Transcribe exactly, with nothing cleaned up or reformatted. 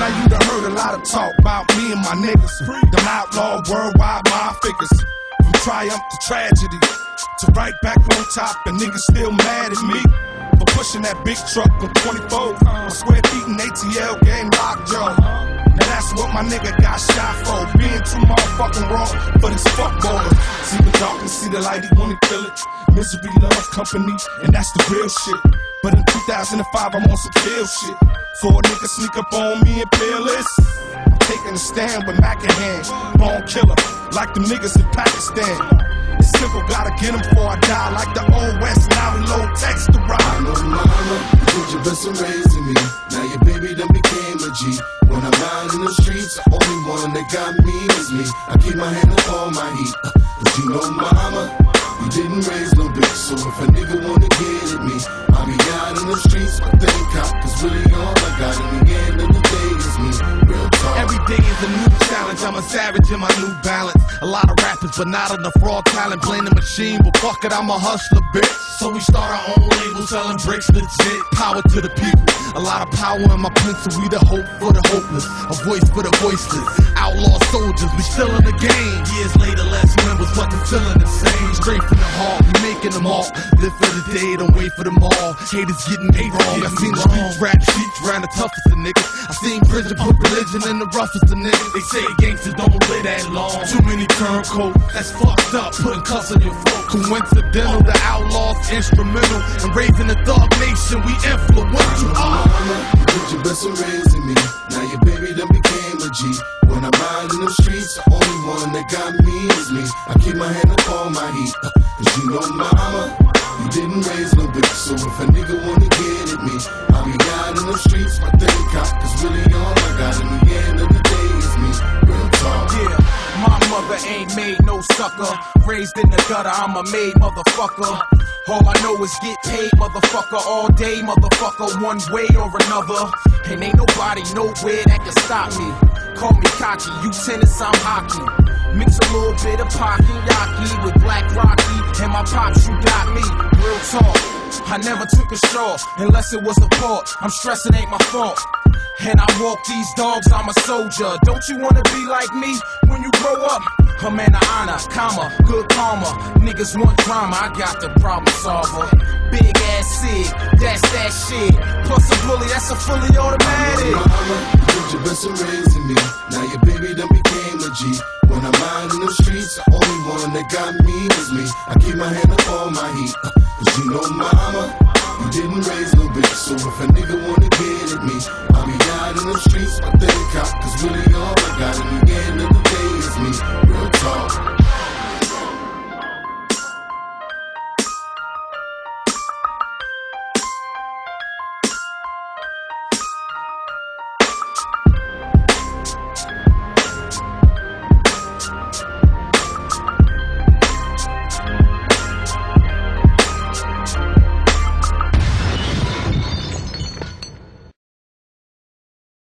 Now you done heard a lot of talk about me and my niggas. Them outlaw worldwide my figures. From triumph to tragedy, to right back on top, and niggas still mad at me for pushing that big truck on twenty-four. A square feet in A T L game lockjaw. Now that's what my nigga got shot for, being too motherfucking raw for this fuck baller. See the darkness, see the light, he wanna kill it. Misery loves company, and that's the real shit. But in two thousand five, I'm on some kill shit. So a nigga sneak up on me and peerless. I'm taking a stand with Mac in hand. Born killer, like them niggas in Pakistan. It's simple, gotta get him before I die. Like the old West, now we low text to ride. I know mama, put your best in raising me. Now your baby done became a G. When I'm out in the streets, the only one that got me is me. I keep my hand up on my heat. Uh, Cause you know mama, you didn't raise no bitch. So if a nigga wanna get at me, I'll be out in the streets, my thing cop. Cause really all I got in the end of the day is me. Real talk. Every day is a new challenge, I'm a savage in my New Balance. A lot of rappers, but not enough raw talent. Blame the machine, but fuck it, I'm a hustler, bitch. So we start our own label, selling bricks legit. Power to the people, a lot of power in my pencil. We the hope for the hopeless, a voice for the voiceless. Outlaw soldiers, we still in the game. Years later, less members, but the feeling the same. Straight from the heart, we making them all. Live for the day, don't wait for them all. Haters getting me wrong. I seen the streets rap sheets round the toughest of niggas. I seen prison put religion in the roughest of niggas. They say gangsters don't live that long. Too many turncoats, that's fucked up. Putting cuffs on your throat. Coincidental, the outlaws instrumental in raising the thug nation. We influential. Uh. Mama, you did your best in raising me. Now your baby done became a G. When I'm out in the streets, the only one that got me is me. I keep my hand up on my heat. Uh, Cause you know mama, you didn't raise no bitch. So if a nigga wanna get at me, I'll be out in the streets, my thing cop. Cause really all I got in the end of the day is me. Real talk. Yeah, my mother ain't made no sucker. Raised in the gutter, I'm a made motherfucker. All I know is get paid, motherfucker, all day, motherfucker, one way or another. And ain't nobody nowhere that can stop me. Call me cocky, you tennis, I'm hockey. Mix a little bit of Pocky Yaki with Black Rocky, and my pops, you got me. Real talk, I never took a shot unless it was a part. I'm stressing, ain't my fault. And I walk these dogs, I'm a soldier. Don't you wanna be like me when you grow up? A man of honor, comma, good karma. Niggas want drama, I got the problem solver. Big ass sig, that's that shit. Plus a bully, that's a fully automatic. Mama, you did your best in raising me. Now your baby done became a G. When I'm out in the streets, the only one that got me is me. I keep my hand up on my heat. Uh, Cause you know mama, you didn't raise no bitch. So if a nigga wanna get at me, I'll be out in the streets, my thing cop. Cause really all I got in the end of the day is me.